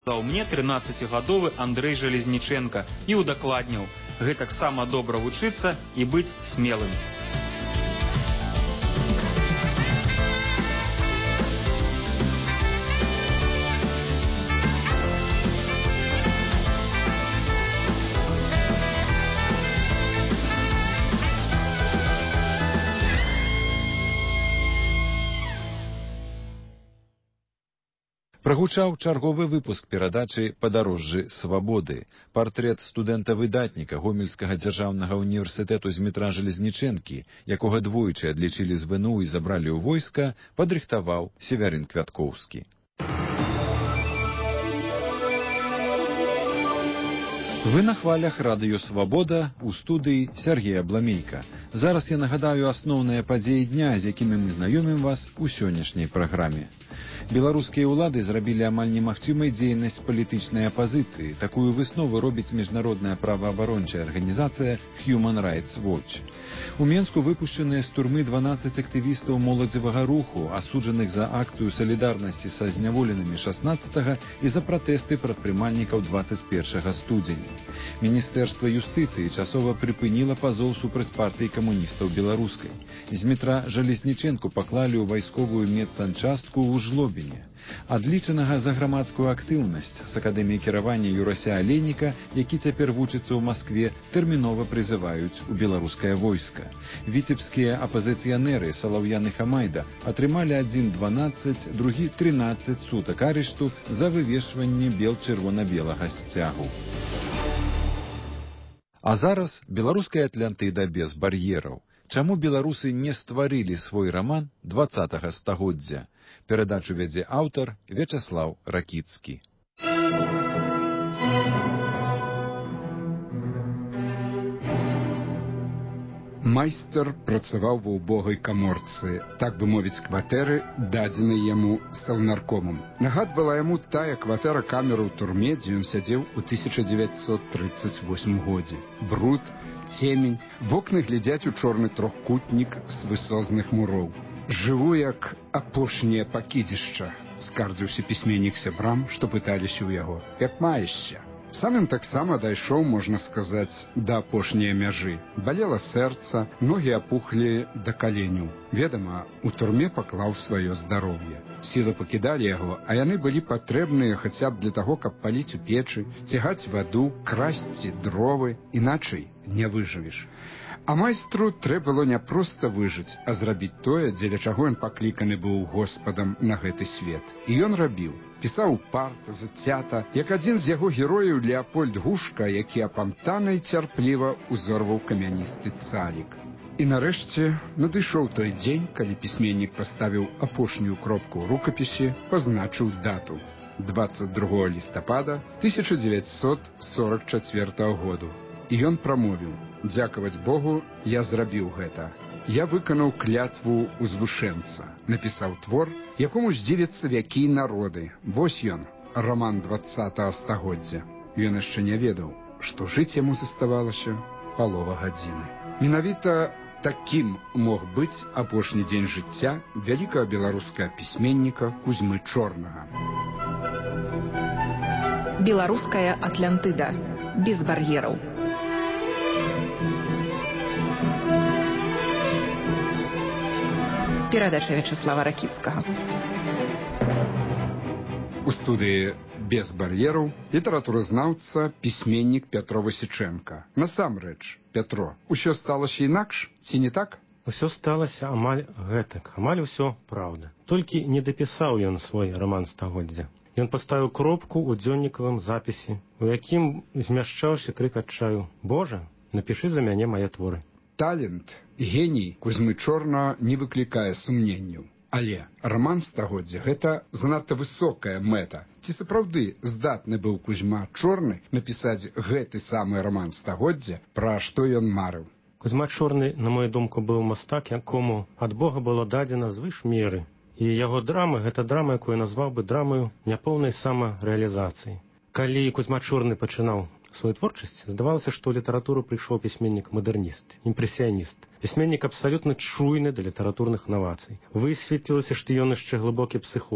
Даў мне 13-гадовы Андрэй Жалезніченка і удакладніў: гэтаксама добра вучыцца і быць смелым. Прагучаў чарговы выпуск перадачы «Падарожжы свабоды». Партрэт студэнта-выдатніка Гомельскага дзяржаўнага універсітэту Змітра Жалезнічэнкі, якога двойчы адлічылі з ВНУ і забралі ў войска, падрыхтаваў Севярын Квяткоўскі. Вы на хвалях радыё «Свабода», у студыі Сергея Бламейка. Зараз я нагадаю асноўныя падзеі дня, з якімі мы знаёмім вас у сённяшняй праграме. Беларускія ўлады зрабілі амаль немагчымай дзейнасць палітычнай апазіцыі. Такую выснову робіць міжнародная праваабарончая арганізацыя Human Rights Watch. У Менску выпушчаныя з турмы 12 актывістаў моладзевага руху, асуджаных за акцыю салідарнасці са зняволенымі 16 і за пратэсты прадпрымальнікаў 21 студзеня. Міністэрства юстыцыі часова прыпыніла пазоў супраць партыі камуністаў беларускай. Змітра Жалезнічэнку паклалі ў вайсковую медсанчастку ў Жлобіне. Адлічанага за грамадскую актыўнасць з акадэміі кіравання Юрася Алейніка, які цяпер вучыцца ў Маскве, тэрмінова прызываюць у беларускае войска. Віцебскія апазіцыянеры Салаўян і Хамайда атрымалі адзін 12, другі 13 сутак арышту за вывешванне бел-чырвона-белага сцягу. А зараз беларуская Атлантыда без бар'ераў. Чаму беларусы не стварылі свой раман 20 стагоддзя? Перадачу вядзе аўтар Вячаслаў Ракіцкі. Майстар працаваў ва ўбогай каморцы, так бы мовіць, кватэры, дадзенай яму саўнаркомам. Нагадвала яму тая кватэра-камера ў турме, дзе ён сядзеў у 1938 годзе. Бруд, цемень, вокны глядзяць у чорны трохкутнік з высозных муроў. «Жыву, як апошняе пакідзішча», скардзіўся пісьменнік сябрам, што пыталіся ў яго. «Як маешся?» Сам ён таксама дайшоў, можна сказаць, да апошняе мяжы. Балела сэрца, ногі апухлі да каленяў. Ведама, у турме паклаў сваё здароўе. Сілы пакідалі яго, а яны былі патрэбныя хаця б для таго, каб паліць у печы, цягаць ваду, красці дровы, іначай не выжывеш. А майстру трэба было не проста выжыць, а зрабіць тое, дзеля чаго ён пакліканы быў Господам на гэты свет. І ён рабіў. Пісаў упарта, зацята, як адзін з яго герояў Леапольд Гушка, які апантана і цярпліва узорваў камяністы цалік. І нарэшце надышоў той дзень, калі пісьменнік паставіў апошнюю кропку ў рукапісе, пазначыў дату. 22 лістапада 1944 году. І ён прамовіў: «Дзякаваць Богу, я зрабіў гэта. Я выканаў клятву узвышэнца, напісаў твор, якому здзівяцца вякі і народы. Вось ён, раман 20 стагоддзя». Ён яшчэ не ведаў, што жыць яму заставалася палова гадзіны. Менавіта такім мог быць апошні дзень жыцця вялікага беларускага пісьменніка Кузьмы Чорнага. Беларуская Атлантыда. Без бар'ераў. Перадача Вячаслава Ракіцкага. У студыі «Без бар'ераў» літаратуразнаўца, пісьменнік Пятро Васічэнка. Насамрэч, Пятро, усё сталася інакш, ці не так? Усё сталася амаль гэтак, амаль усё праўда. Толькі не дапісаў ён свой раман стагоддзя. Ён паставіў кропку ў дзённікавым запісе, у якім змяшчаўся крык адчаю: «Божа, напішы за мяне мае творы». Талент, геній Кузьмы Чорнага не выклікае сумненняў. Але раман стагоддзя – гэта занадта высокая мэта. Ці сапраўды здатны быў Кузьма Чорны напісаць гэты самы раман стагоддзя, пра што ён марыў? Кузьма Чорны, на мою думку, быў мастак, якому ад Бога было дадзена звыш меры. І яго драма – гэта драма, якую назваў бы драмаю няпоўнай самарэалізацыі. Калі Кузьма Чорны пачынаў свою творчасць, здавалася, што ў літаратуру прыйшоў пісьменнік-мадэрніст, імпрэсіяніст. Пісьменнік абсалютна чуйны да літаратурных навацый. Высветлілася, што ён яшчэ глыбокі псіхолог,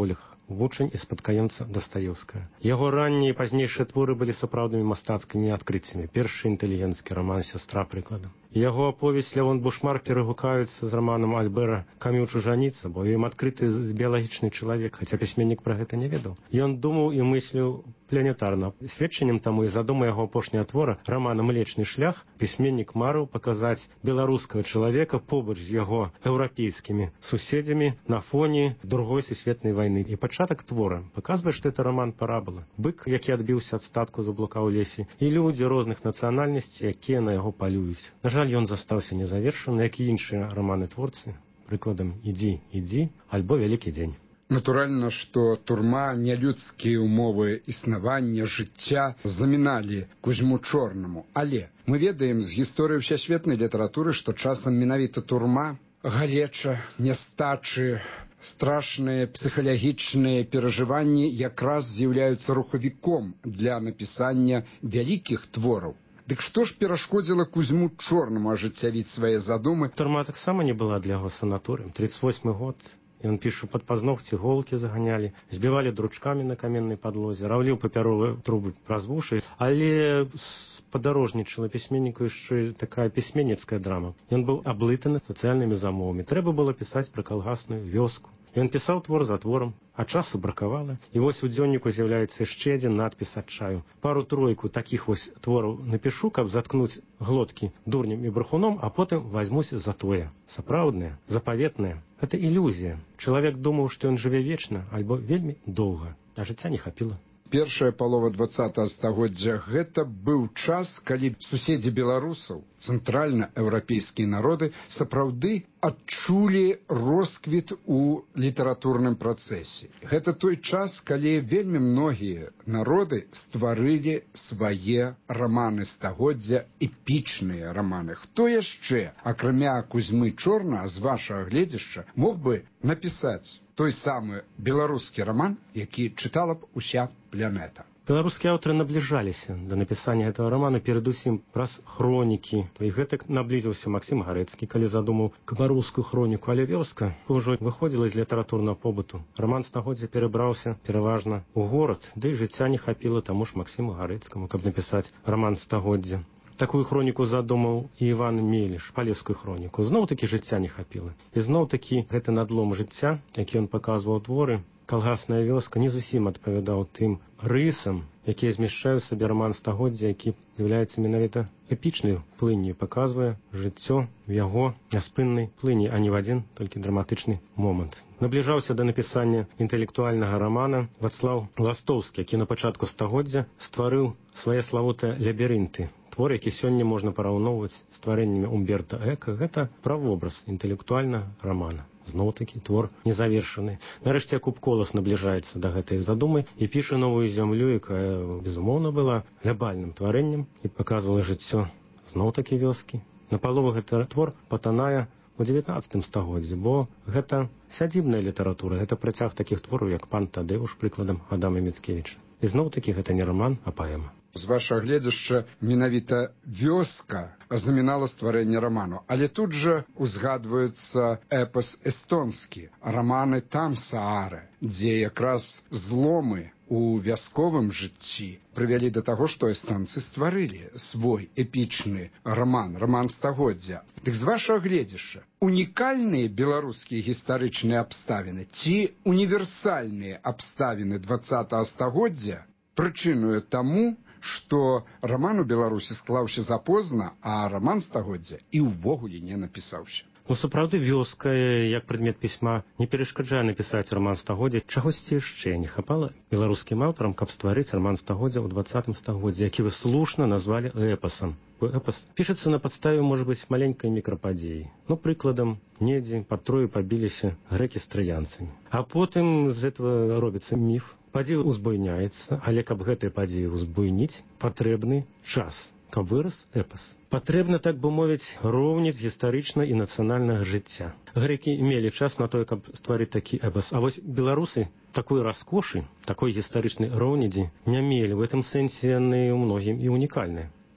вучань і спадкаемца Дастаеўскага. Яго раннія і пазнейшыя творы былі сапраўднымі мастацкімі адкрыццямі. Першы інтэлігенцкі раман «Сястра», прыкладам. Яго аповесць «Лявон Бушмар» перагукаюцца з раманам Альбера Камю «Чужаніца», бо ім адкрыты біялагічны чалавек, хаця пісьменнік пра гэта не ведаў. Ён думаў і мысліў планетарна. Сведчаннем таму і задума яго апошняга твора рамана «Млечны шлях» пісьменнік марыў паказаць беларускага чалавека побач з яго еўрапейскімі суседзямі на фоне другой сусветнай вайны. І пачатак твора паказвае, што это раман парабола. Бык, які адбіўся ад статку, заблукаў у лесе, і людзі розных нацыянальнасцей, якія на яго палююць. На жаль, ён застаўся незавершаны, як і іншыя раманы-творцы, прыкладам «Ідзі, ідзі» альбо «Вялікі дзень». Натуральна, што турма, нялюдскія ўмовы існавання, жыцця заміналі Кузьму Чорнаму. Але мы ведаем з гісторыі ўсесветнай літаратуры, што часам менавіта турма, галеча, нястачы, страшныя псіхалагічныя перажыванні якраз з'яўляюцца рухавіком для напісання вялікіх твораў. Дык што ж перашкодзіла Кузьму Чорнаму ажыццявіць свае задумы? Турма таксама не была для яго санаторыем. 38 год. Ён піша, пад пазногці голкі заганялі, збівалі дручкамі на каменнай падлозе, раўліў папяровыя трубы праз вушы, але падарожнічала пісьменніку яшчэ такая пісьменніцкая драма. Ён быў аблытаны сацыяльнымі замовамі. Трэба было пісаць пра калгасную вёску. Ён пісаў твор за творам, а часу бракавала. І вось у дзённіку з'яўляецца яшчэ адзін надпіс адчаю. Пару-тройку такіх вось твораў напішу, каб заткнуць глоткі дурнем і брахуном, а потым вазьмусь за тое. Сапраўднае, запаветнае. Гэта ілюзія. Чалавек думаў, што ён жыве вечна альбо вельмі доўга, а жыцця не хапіла. Першая палова 20-го стагоддзя гэта быў час, калі суседзі беларусаў, цэнтральна-еўрапейскія народы, сапраўды адчулі росквіт у літаратурным працэсе. Гэта той час, калі вельмі многія народы стварылі свае раманы стагоддзя, эпічныя раманы. Хто яшчэ, акрамя Кузьмы Чорнага, з вашага гледзяшча, мог бы напісаць той самы беларускі раман, які чытала б уся планета? Беларускія аўтары набліжаліся да напісання гэтага рамана перадусім праз хронікі. І гэтак наблізіўся Максім Гарэцкі, калі задумаў беларускую хроніку, але вёска ўжо выходзіла з літаратурнага побыту. Раман стагоддзя перабраўся пераважна ў горад, ды і жыцця не хапіла таму ж Максіму Гарэцкаму, каб напісаць раман стагоддзя. Такую хроніку задумаў і Іван Меліш, палескую хроніку. Зноў-такі жыцця не хапіла. І зноў-такі гэты надлом жыцця, які ён паказваў творы, калгасная вёска, не зусім адпавядаў тым рысам, якія змяшчаюць сабе раман стагоддзя, які з'яўляецца менавіта эпічнай плынню, паказвае жыццё в яго няспыннай плыні, а не в адзін толькі драматычны момант. Набліжаўся да напісання інтэлектуальнага рамана Вацлаў Ластоўскі, які на пачатку стагоддзя стварыў свае славутыя лабірынты. Твор, які сёння можна параўноўваць з тварэннямі Умберта Эка, гэта правобраз інтэлектуальнага рамана. Зноў-такі твор незавершаны. Нарэшце Якуб Колас набліжаецца да гэтай задумы і піша новую зямлю, якая, безумоўна, была глябальным тварэннем і паказвала жыццё зноў-такі вёскі. Напалову гэты твор патанае у 19 стагоддзі, бо гэта сядзібная літаратура, гэта працяг такіх твораў, як «Пан Тадэуш», прыкладам Адама Міцкевіча. І зноў-такі гэта не раман, а паэма. З вашага гледзяшча менавіта вёска замінала стварэнне раману. Але тут жа узгадваецца эпас эстонскі, раманы «Там Саары», дзе якраз зломы у вясковым жыцці прывялі да таго, што эстонцы стварылі свой эпічны раман, раман стагоддзя. Дык з вашага гледзяшча, унікальныя беларускія гістарычныя абставіны ці універсальныя абставіны 20-го стагоддзя прычынуе таму, што раман у Беларусі склаўся запозна, а раман стагоддзя і ўвогуле не напісаўся. Сапраўды вёска, як прадмет пісьма, не перашкаджае напісаць раман стагоддзя. Чагосьці яшчэ не хапала беларускім аўтарам, каб стварыць раман стагоддзя ў 20-м стагоддзі, які вы слушна назвалі эпасам. Эпас пішацца на падставе, можа быць, маленькай мікрападзеі. Прыкладам, недзе пад Трою пабіліся грэкі з траянцамі. А потым з этого робіцца міф. Падзея ўзбуйняецца, але каб гэтыя падзеі ўзбуйніць, патрэбны час, каб вырас эпас. Патрэбна, так бы мовіць, роўніць гістарычна і нацыянальнага жыцця. Грэкі мелі час на тое, каб стварыць такі эпас. А вось беларусы такой раскошы, такой гістарычнай роўнідзі не мелі. В гэтым сэнсе яны ў многім і унікальныя.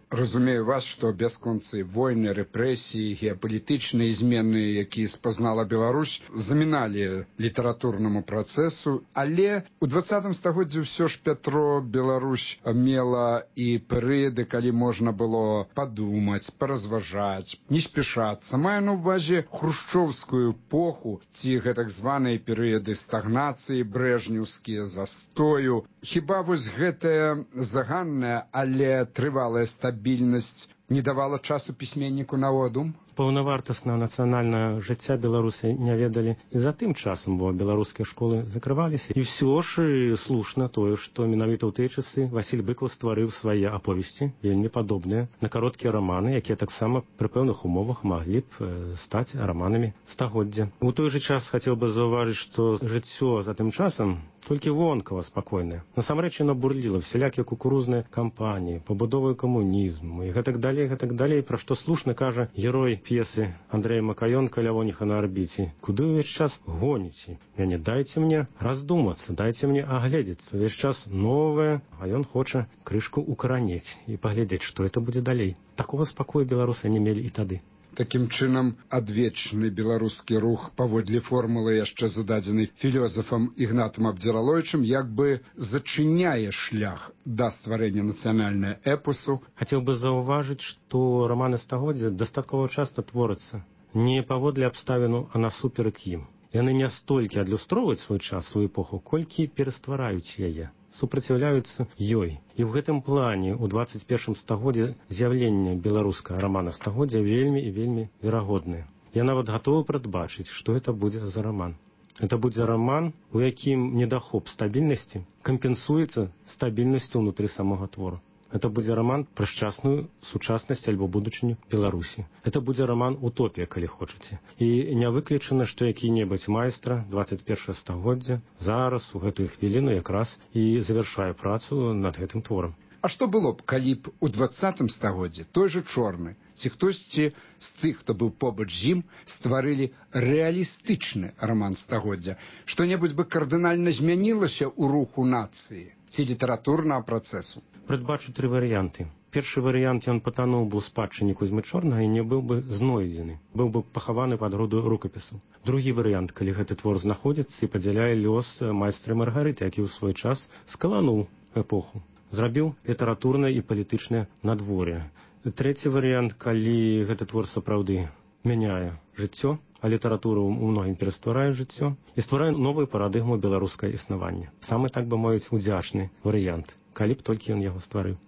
Разумею вас, што бясконцы войны, рэпрэсіі, геапалітычныя змены, якія спазнала Беларусь, заміналі літаратурнаму працэсу, але у 20 стагоддзі ўсё ж, Пятро, Беларусь мела і перыяды, калі можна было падумаць, паразважаць, не спяшацца. Маю на ўвазе хрушчоўскую эпоху, ці гэтак званыя перыяды стагнацыі, брэжнеўскія, застою. Хіба вось гэтая заганная, але трывалая стабільнасць не давала часу пісьменніку на одум? Паўнавартаснае нацыянальнае жыцця беларусы не ведалі і за тым часам, бо беларускія школы закрываліся. І ўсё ж слушна тое, што менавіта ў тыя часы Васіль Быкаў стварыў свае аповесці, вельмі падобныя на кароткія раманы, якія таксама пры пэўных умовах маглі б стаць раманамі стагоддзя. У той жа час хацеў бы заўважыць, што жыццё за тым часам толькі вонкава спакойнае. Насамрэч яно бурліла, всялякія кукурузныя кампаніі, пабудовы камунізму і гэтак далей, пра што слушна кажа герой п'есы Андрэя Макаёнка «Лявоніха на арбіце». Куды ўвесь час гоніце? Мяне дайце мне раздумацца, дайце мне агледзецца. Увесь час новае, а ён хоча крышку укаранець і паглядзець, што это будзе далей. Такога спакою беларусы не мелі і тады. Такім чынам, адвечны беларускі рух паводле формулы, яшчэ зададзенай філёзафам Ігнатам Абдзіраловічам, як бы зачыняе шлях да стварэння нацыянальнага эпосу. Хацеў бы заўважыць, што раманы стагоддзя дастаткова часта творяцца не паводле абставіну, а насуперак ім. Яны не столькі адлюстроўваюць свой час, сваю эпоху, колькі пераствараюць яе, супраціўляюцца ёй. І ў гэтым плане ў 21 стагоддзі з'яўленне беларускага рамана стагоддзя вельмі і вельмі верагоднае. Я нават гатовы прадбачыць, што гэта будзе за раман. Это будзе раман, у якім недахоп стабільнасці кампенсуецца стабільнасцю ўнутры самога твору. Это будзе раман пра шчасную сучаснасць альбо будучыню Беларусі. Это будзе раман утопія, калі хочаце. І не выключана, што які-небудзь майстра 21 стагоддзя зараз у гэтую хвіліну якраз і завяршае працу над гэтым творам. А што было б, калі б у 20 стагоддзі той жа Чорны ці хтосьці з тых, хто быў побач з ім, стварылі рэалістычны раман стагоддзя? Што-небудзь бы кардынальна змянілася ў руху нацыі ці літаратурнага працэсу? Прадбачу 3 варыянты. Першы варыянт, ён патануў бы ў спадчыне Кузьмы Чорнага і не быў бы знойдзены, быў бы пахаваны пад груду рукапісаў. Другі варыянт, калі гэты твор знаходзіцца і падзяляе лёс майстра Маргарыты, які ў свой час скалануў эпоху, зрабіў літаратурнае і палітычнае надвор'е. Трэці варыянт, калі гэты твор сапраўды мяняе жыццё, а літаратура ў многім перастварае жыццё і стварае новую парадыгму беларускае існавання. Самы, так бы мовіць, удзячны варыянт, калі б толькі ён яго стварыў.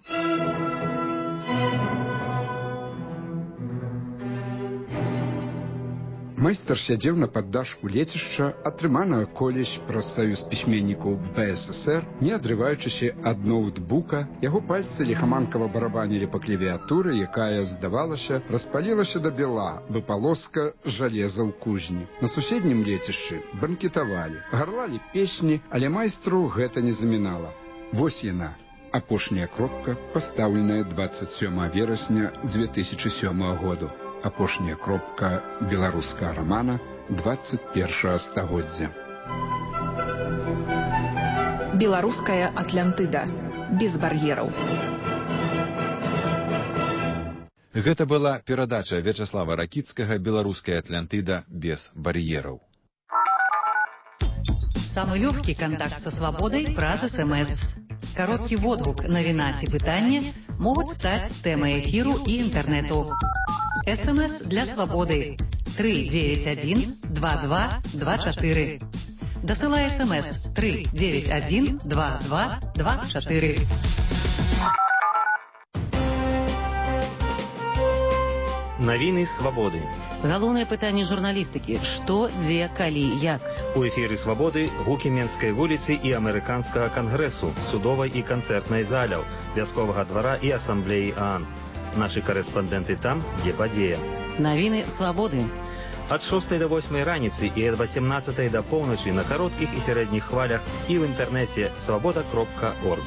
Майстар сядзеў на паддашку лецішча, атрыманага колісь праз саюз пісьменнікаў БССР, не адрываючыся ад ноутбука. Яго пальцы ліхаманкава барабанілі па клавіатуры, якая, здавалася, распалілася да бела, бы палоска жалеза ў кузні. На суседнім лецішчы банкетавалі, гарлалі песні, але майстру гэта не замінала. Вось яна, апошняя кропка, пастаўленая 27 верасня 2007 году. Апошняя кропка беларускага рамана 21 стагоддзя. Беларуская Атлантыда. Без бар'ераў. Гэта была перадача Вячаслава Ракіцкага «Беларуская Атлантыда без бар'ераў». Самый легкий контакт со свободой праз СМС. Короткий водгук, навіна ці пытанне могуць стаць тэмай эфіру і інтэрнэту. СМС для свободы 391-2224. Дасылай СМС 391-2224. Навіны свабоды. Галоўнае пытанне журналістыкі: што, дзе, калі, як. У эфіры свабоды гукі Менскай вуліцы і амерыканскага кангрэсу, судовай і канцэртнай заляў, вясковага двара і асамблеі ААН. Нашы карэспандэнты там, дзе падзея. Навіны свабоды. Ад 6 до 8 раніцы і ад 18 до поўначы на кароткіх і сярэдніх хвалях і ў інтэрнэце свабода.орг.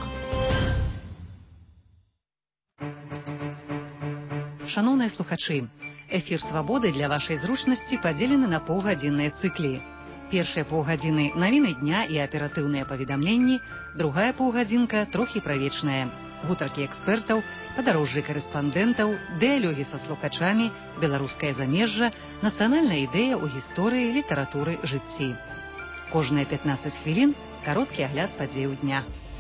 Шаноўныя слухачы, эфір свабоды для вашай зручнасці падзелены на паўгадзінныя цыклі. Першыя паўгадзіны навіны дня і аператыўныя паведамленні, другая паўгадзінка трохі пра вечнае. гутаркі экспертаў, падарожжы карэспандэнтаў, дыялогі са слухачамі, беларускае замежжа, нацыянальная ідэя ў гісторыі, літаратуры, жыцці. Кожныя 15 хвілін кароткі агляд падзеяў дня.